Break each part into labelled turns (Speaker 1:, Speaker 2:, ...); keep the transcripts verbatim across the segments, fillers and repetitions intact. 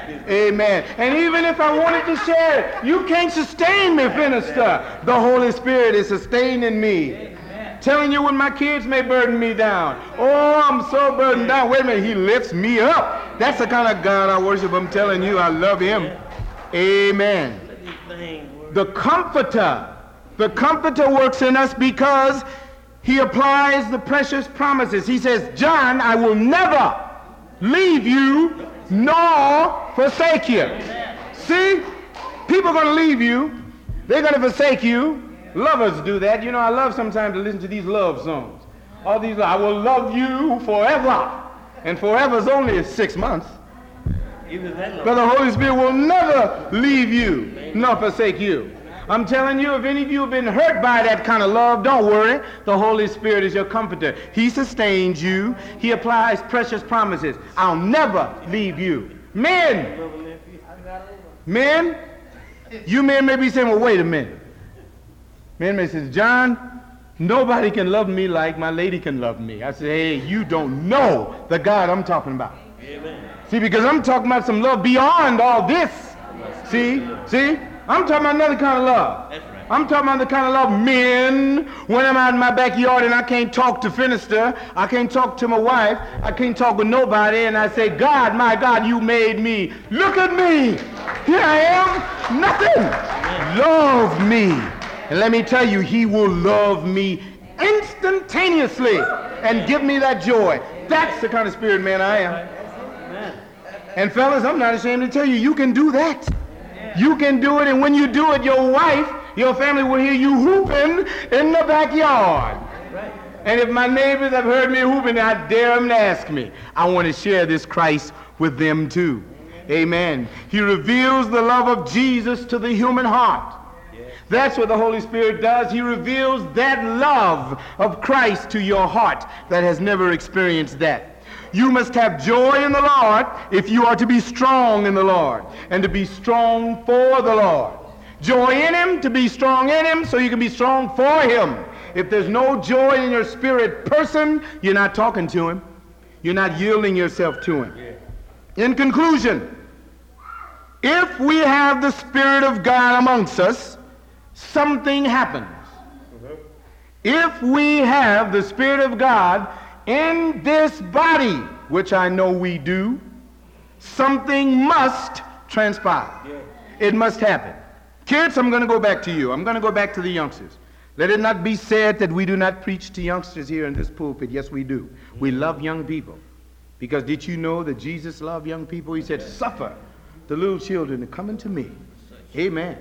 Speaker 1: Amen. And even if I wanted to share it, you can't sustain me, minister. The Holy Spirit is sustaining me. Amen. Telling you when my kids may burden me down. Oh, I'm so burdened down. Wait a minute, he lifts me up. That's the kind of God I worship. I'm telling you, I love him. Amen. The Comforter. The Comforter works in us because he applies the precious promises. He says, John, I will never leave you nor forsake you. Amen. See, people are going to leave you. They're going to forsake you. Lovers do that. You know, I love sometimes to listen to these love songs. All these, I will love you forever. And forever is only six months. But the Holy Spirit will never leave you nor forsake you. I'm telling you, if any of you have been hurt by that kind of love, don't worry. The Holy Spirit is your comforter. He sustains you. He applies precious promises. I'll never leave you. Men, men, you men may be saying, well, wait a minute. Men may say, John, nobody can love me like my lady can love me. I say, hey, you don't know the God I'm talking about. Amen. See, because I'm talking about some love beyond all this. See, see? I'm talking about another kind of love. That's right. I'm talking about the kind of love men, when I'm out in my backyard and I can't talk to Finister, I can't talk to my wife, I can't talk with nobody, and I say, God, my God, you made me. Look at me. Here I am. Nothing. Amen. Love me. And let me tell you, he will love me instantaneously and give me that joy. That's the kind of spirit man I am. Amen. And fellas, I'm not ashamed to tell you, you can do that. You can do it, and when you do it, your wife, your family will hear you whooping in the backyard. Right. And if my neighbors have heard me whooping, I dare them to ask me. I want to share this Christ with them too. Amen. He reveals the love of Jesus to the human heart. That's what the Holy Spirit does. He reveals that love of Christ to your heart that has never experienced that. You must have joy in the Lord if you are to be strong in the Lord and to be strong for the Lord. Joy in him, to be strong in him so you can be strong for him. If there's no joy in your spirit person, you're not talking to him. You're not yielding yourself to him. In conclusion, if we have the Spirit of God amongst us, something happens. If we have the Spirit of God in this body, which I know we do, something must transpire. Yeah. It must happen. Kids, I'm going to go back to you. I'm going to go back to the youngsters. Let it not be said that we do not preach to youngsters here in this pulpit. Yes, we do. We love young people. Because did you know that Jesus loved young people? He said, suffer the little children to come unto me. Amen.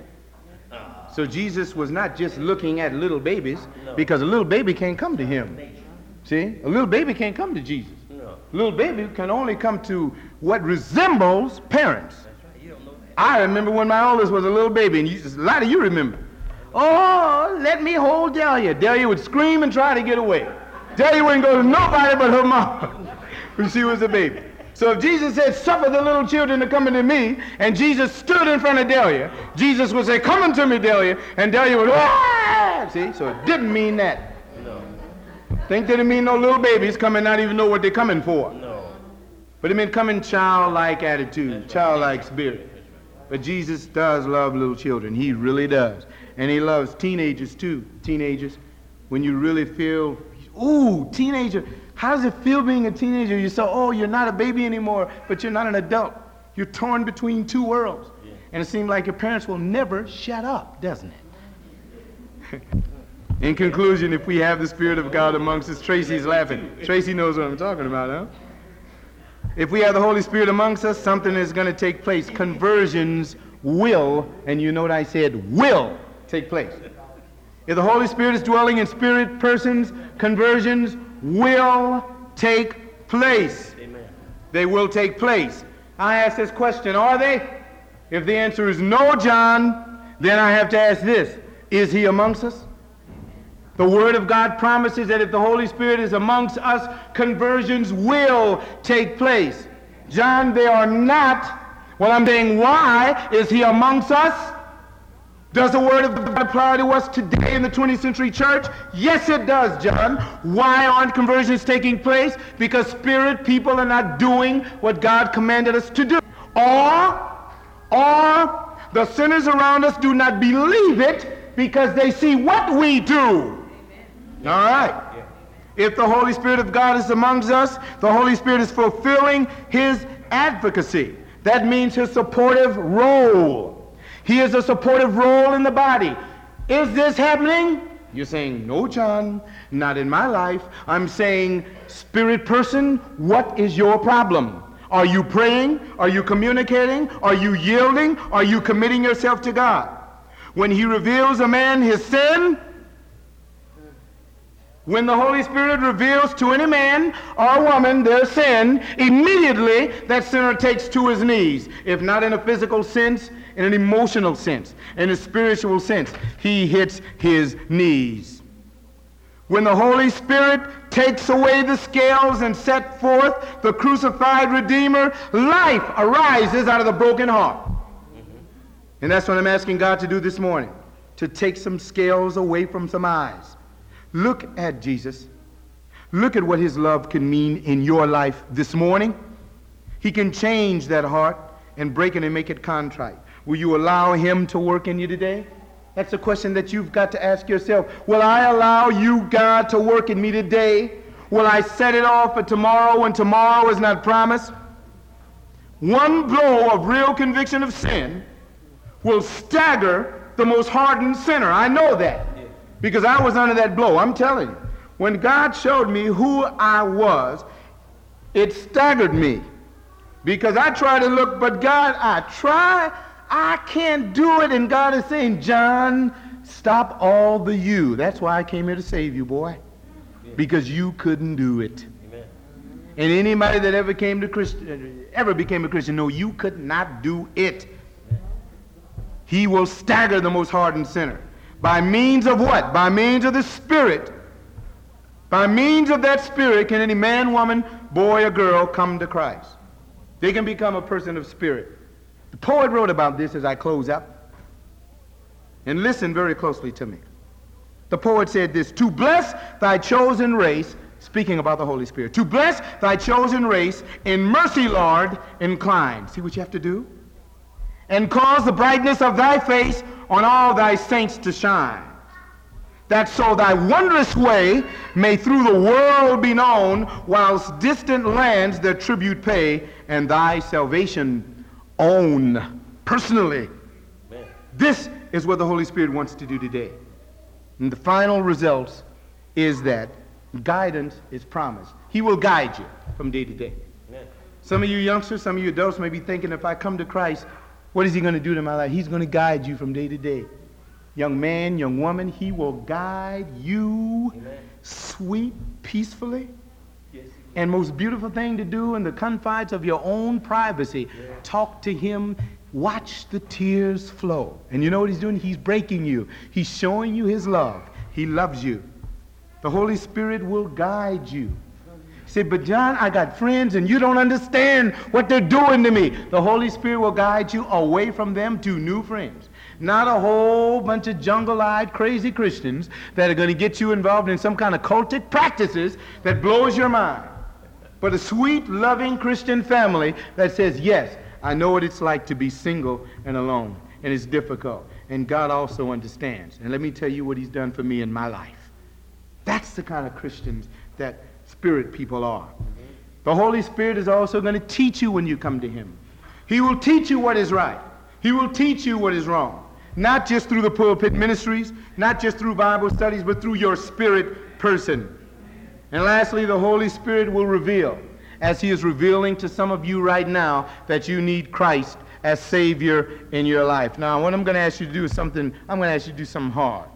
Speaker 1: So Jesus was not just looking at little babies, because a little baby can't come to him. See, a little baby can't come to Jesus. No. A little baby can only come to what resembles parents. That's right. You don't know that. I remember when my oldest was a little baby, and you, a lot of you remember. Oh, let me hold Delia. Delia would scream and try to get away. Delia wouldn't go to nobody but her mom when she was a baby. So if Jesus said, suffer the little children to come unto me, and Jesus stood in front of Delia, Jesus would say, come unto me, Delia, and Delia would, ah! See, so it didn't mean that. Think that it mean no little babies come and not even know what they're coming for. No. But it meant come in childlike attitude, childlike spirit. But Jesus does love little children. He really does. And he loves teenagers too. Teenagers, when you really feel, ooh, teenager, how does it feel being a teenager? You say, oh, you're not a baby anymore, but you're not an adult. You're torn between two worlds. Yeah. And it seems like your parents will never shut up, doesn't it? In conclusion, if we have the Spirit of God amongst us, Tracy's laughing. Tracy knows what I'm talking about, huh? If we have the Holy Spirit amongst us, something is going to take place. Conversions will, and you know what I said, will take place. If the Holy Spirit is dwelling in spirit persons, conversions will take place. Amen. They will take place. I ask this question, are they? If the answer is no, John, then I have to ask this, is he amongst us? The Word of God promises that if the Holy Spirit is amongst us, conversions will take place. John, they are not. Well, I'm saying, why is he amongst us? Does the Word of God apply to us today in the twentieth century church? Yes, it does, John. Why aren't conversions taking place? Because spirit people are not doing what God commanded us to do. Or, or the sinners around us do not believe it because they see what we do. All right. If the Holy Spirit of God is amongst us, the Holy Spirit is fulfilling his advocacy. That means his supportive role. He is a supportive role in the body. Is this happening? You're saying, no, John, not in my life. I'm saying, spirit person, what is your problem? Are you praying? Are you communicating? Are you yielding? Are you committing yourself to God? When he reveals a man his sin, when the Holy Spirit reveals to any man or woman their sin, immediately that sinner takes to his knees. If not in a physical sense, in an emotional sense, in a spiritual sense, he hits his knees. When the Holy Spirit takes away the scales and set forth the crucified Redeemer, life arises out of the broken heart. Mm-hmm. And that's what I'm asking God to do this morning, to take some scales away from some eyes. Look at Jesus. Look at what his love can mean in your life this morning. He can change that heart and break it and make it contrite. Will you allow him to work in you today? That's a question that you've got to ask yourself. Will I allow you, God, to work in me today? Will I set it off for tomorrow when tomorrow is not promised? One blow of real conviction of sin will stagger the most hardened sinner. I know that because I was under that blow. I'm telling you, when God showed me who I was, it staggered me because I tried to look, but God, I try, I can't do it. And God is saying, John, stop all the you. That's why I came here to save you, boy, because you couldn't do it. Amen. And anybody that ever came to Christian, ever became a Christian, no, you could not do it. He will stagger the most hardened sinner. By means of what? By means of the Spirit. By means of that Spirit can any man, woman, boy, or girl come to Christ. They can become a person of spirit. The poet wrote about this as I close up. And listen very closely to me. The poet said this: to bless thy chosen race, speaking about the Holy Spirit, to bless thy chosen race, in mercy, Lord, incline. See what you have to do? And cause the brightness of thy face on all thy saints to shine, that so thy wondrous way may through the world be known, whilst distant lands their tribute pay, and thy salvation own personally. Amen. This is what the Holy Spirit wants to do today. And the final results is that guidance is promised. He will guide you from day to day. Amen. Some of you youngsters, some of you adults may be thinking, if I come to Christ, what is he going to do to my life? He's going to guide you from day to day. Young man, young woman, he will guide you. Amen. Sweet, peacefully. Yes. And most beautiful thing to do in the confines of your own privacy. Yeah. Talk to him. Watch the tears flow. And you know what he's doing? He's breaking you. He's showing you his love. He loves you. The Holy Spirit will guide you. He said, but John, I got friends and you don't understand what they're doing to me. The Holy Spirit will guide you away from them to new friends. Not a whole bunch of jungle-eyed crazy Christians that are going to get you involved in some kind of cultic practices that blows your mind. But a sweet, loving Christian family that says, yes, I know what it's like to be single and alone, and it's difficult. And God also understands. And let me tell you what he's done for me in my life. That's the kind of Christians that Spirit people are. The Holy Spirit is also going to teach you when you come to him. He will teach you what is right. He will teach you what is wrong. Not just through the pulpit ministries, not just through Bible studies, but through your spirit person. And lastly, the Holy Spirit will reveal, as he is revealing to some of you right now, that you need Christ as Savior in your life. Now, what I'm going to ask you to do is something, I'm going to ask you to do something hard.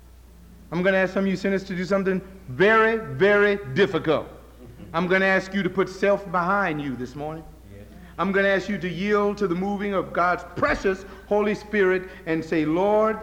Speaker 1: I'm going to ask some of you sinners to do something very, very difficult. I'm going to ask you to put self behind you this morning. I'm going to ask you to yield to the moving of God's precious Holy Spirit and say, Lord,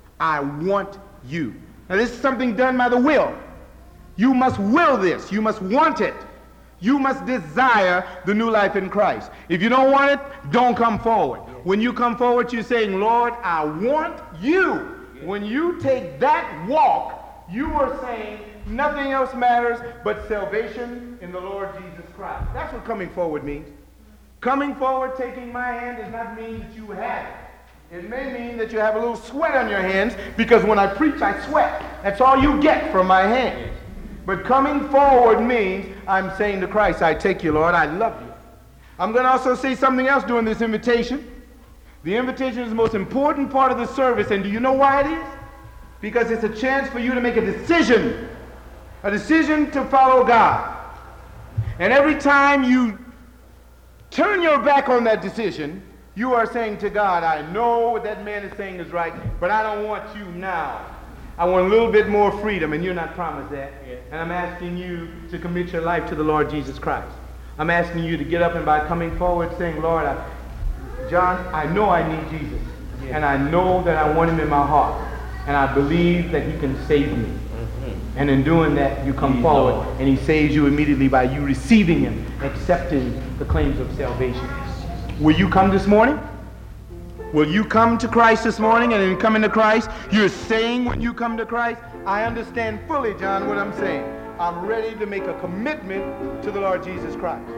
Speaker 1: I want you. Now, this is something done by the will. You must will this. You must want it. You must desire the new life in Christ. If you don't want it, don't come forward. When you come forward, you're saying, Lord, I want you. When you take that walk, you are saying nothing else matters but salvation in the Lord Jesus Christ. That's what coming forward means. Coming forward, taking my hand, does not mean that you have it. It may mean that you have a little sweat on your hands, because when I preach, I sweat. That's all you get from my hands. But coming forward means I'm saying to Christ, I take you, Lord, I love you. I'm going to also say something else during this invitation. The invitation is the most important part of the service, and do you know why it is? Because it's a chance for you to make a decision, a decision to follow God. And every time you turn your back on that decision, you are saying to God, I know what that man is saying is right, but I don't want you now. I want a little bit more freedom, and you're not promised that. Yeah. And I'm asking you to commit your life to the Lord Jesus Christ. I'm asking you to get up and by coming forward saying, Lord, I, John, I know I need Jesus. Yeah. And I know that I want him in my heart. And I believe that he can save me. Mm-hmm. And in doing that, you come Please forward, Lord. And he saves you immediately by you receiving him, accepting the claims of salvation. Will you come this morning? Will you come to Christ this morning? And in coming to Christ, you're saying when you come to Christ, I understand fully, John, what I'm saying. I'm ready to make a commitment to the Lord Jesus Christ.